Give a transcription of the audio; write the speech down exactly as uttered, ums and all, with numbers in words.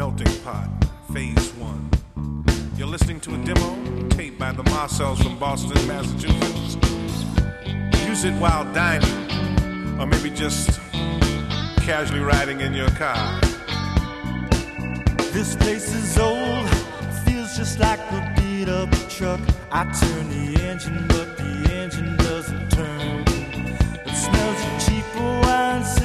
Melting Pot, Phase One. You're listening to a demo taped by the Marcells from Boston, Massachusetts. Use it while dining, or maybe just casually riding in your car. This place is old, feels just like a beat up truck. I turn the engine, but the engine doesn't turn. It smells of cheap wine.